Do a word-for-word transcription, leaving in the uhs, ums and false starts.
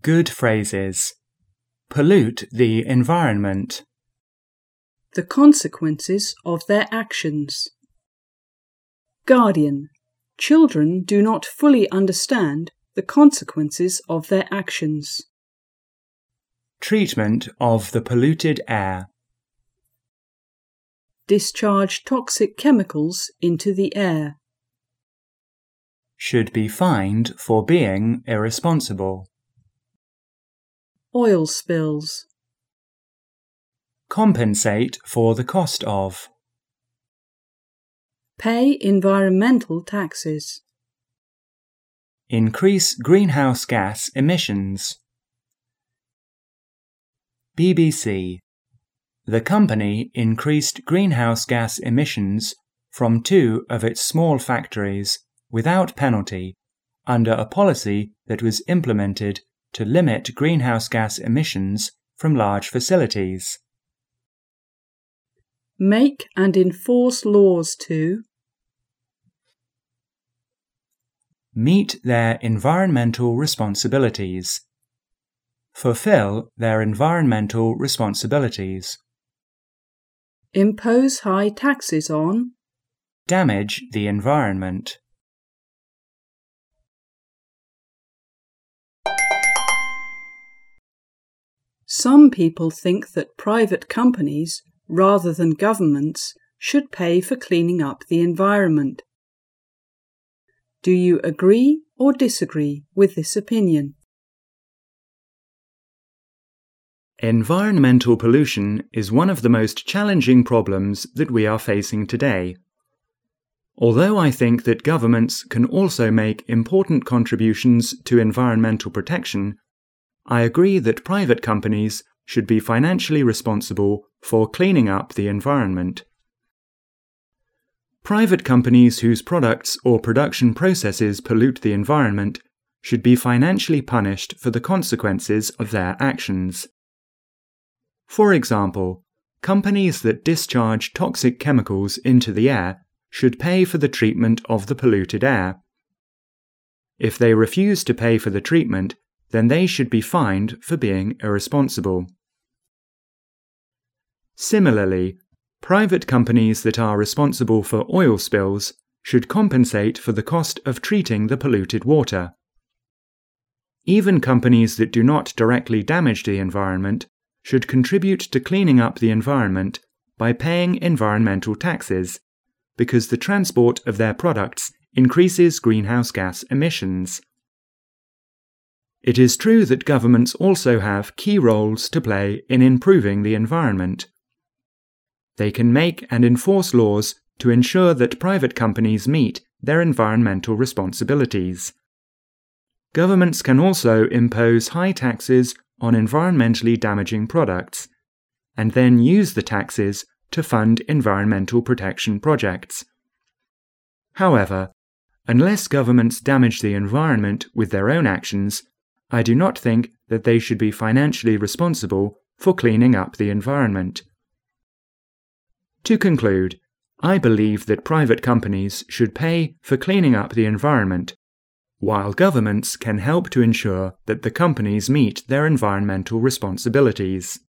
Good phrases. Pollute the environment. The consequences of their actions. Guardian. Children do not fully understand the consequences of their actions. Treatment of the polluted air. Discharge toxic chemicals into the air. Should be fined for being irresponsible. Oil spills. Compensate for the cost of. Pay environmental taxes. Increase greenhouse gas emissions. B B C. The company increased greenhouse gas emissions from two of its small factories without penalty under a policy that was implemented to limit greenhouse gas emissions from large facilities. Make and enforce laws to meet their environmental responsibilities. Fulfill their environmental responsibilities. impose high taxes on damage the environment. Some people think that private companies, rather than governments, should pay for cleaning up the environment. Do you agree or disagree with this opinion? Environmental pollution is one of the most challenging problems that we are facing today. Although I think that governments can also make important contributions to environmental protection, I agree that private companies should be financially responsible for cleaning up the environment. Private companies whose products or production processes pollute the environment should be financially punished for the consequences of their actions. For example, companies that discharge toxic chemicals into the air should pay for the treatment of the polluted air. If they refuse to pay for the treatment, then they should be fined for being irresponsible. Similarly, private companies that are responsible for oil spills should compensate for the cost of treating the polluted water. Even companies that do not directly damage the environment should contribute to cleaning up the environment by paying environmental taxes, because the transport of their products increases greenhouse gas emissions. It is true that governments also have key roles to play in improving the environment. They can make and enforce laws to ensure that private companies meet their environmental responsibilities. Governments can also impose high taxes on environmentally damaging products, and then use the taxes to fund environmental protection projects. However, unless governments damage the environment with their own actions, I do not think that they should be financially responsible for cleaning up the environment. To conclude, I believe that private companies should pay for cleaning up the environment, while governments can help to ensure that the companies meet their environmental responsibilities.